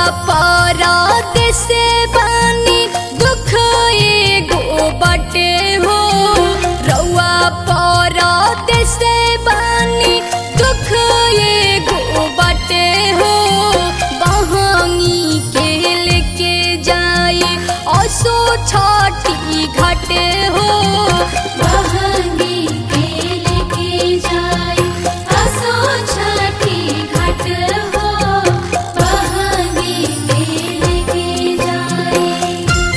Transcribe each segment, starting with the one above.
परदेस बानी दुख एगो बाटे हो। रउआ परदेस बानी दुख एगो बाटे हो। बहंगी के लेके जाई असो छठी घाटे हो। बहंगी के लेके जाई असो छठी घाट हो। बहंगी के लेके जाई।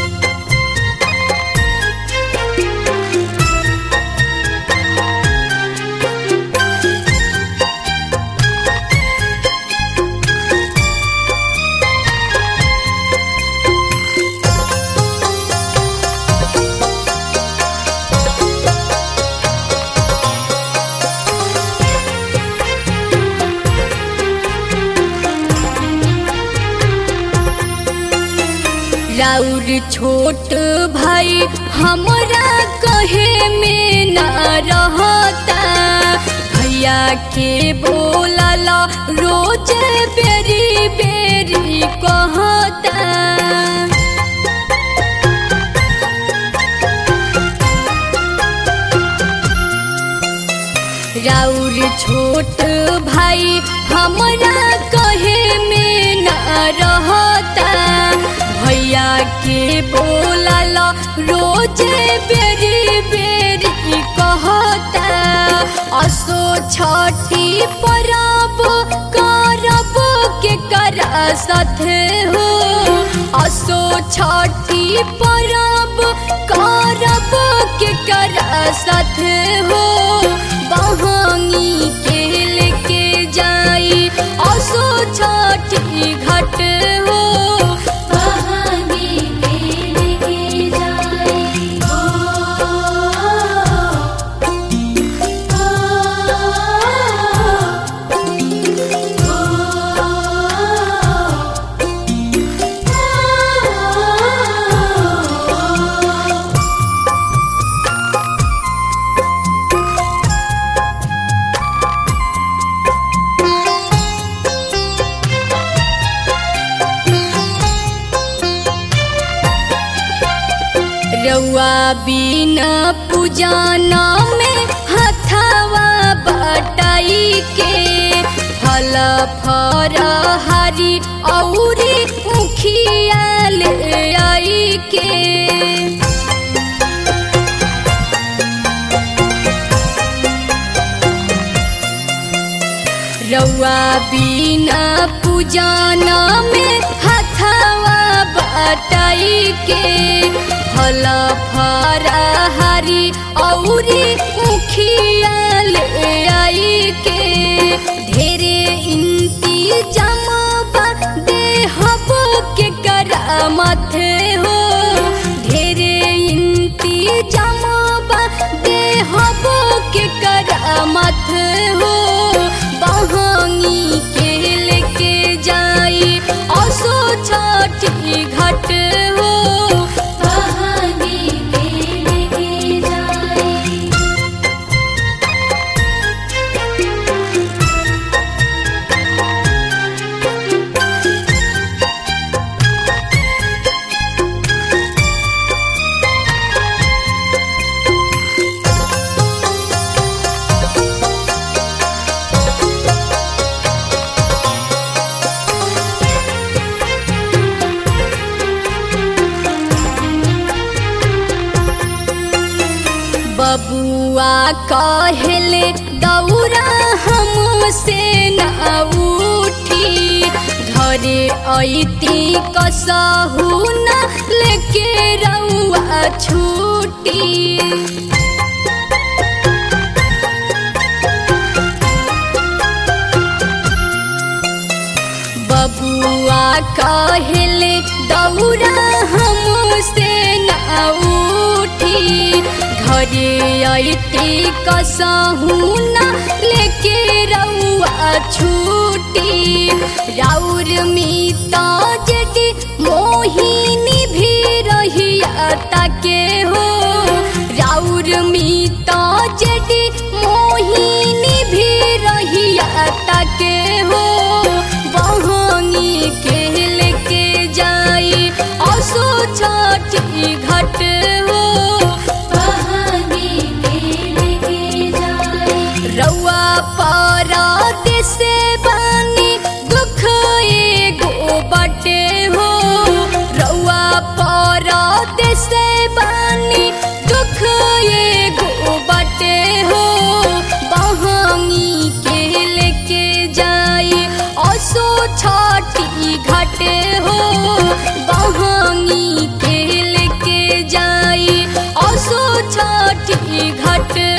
राउर छोट भाई हमरा कहे में न रहता। भैया के बोलाला रोज बेरी बेरी कहता। राउर छोट भाई हमरा कहे में न रहता। भैया के बोलाला रोज बेरी बेरी कहता। असो छठी परब करब के करा साथे हो। असो छठी परब करब के करा साथे हो। बहंगी के लेके जाई असो छठी घाट हो। बहंगी के लेके जाई। रउआ बिना पूजाना में हथवा बटाई के। फल फरहारी औरी मुखिया ले आई के। रउआ बिना पूजाना में हथवा बटाई के। फल फरहारी औरी मुखिया ले आई के। ढेरे इंतजाम देहब के करा माथे हो। ढेरे इंतजाम देहब के करा माथे हो। बहंगी के लेके जाई असो छठी घाट हो। बहंगी के लेके जाई। बबुआ कहले दौरा हमसे न उठी। घरे ऐती कसहु न लेके रउआ छूटी। बबुआ कहले दौरा हमसे न उठी। घरे ऐती कसहु न लेके रउआ छूटी। राउर मीता जेडी मोहिनी भी रहिया ताके हो। राउर मीता जेडी मोहिनी भी रहिया ताके हो। बहंगी के लेके बाटे हो बहंगी के लेके जाई असो छठी घाट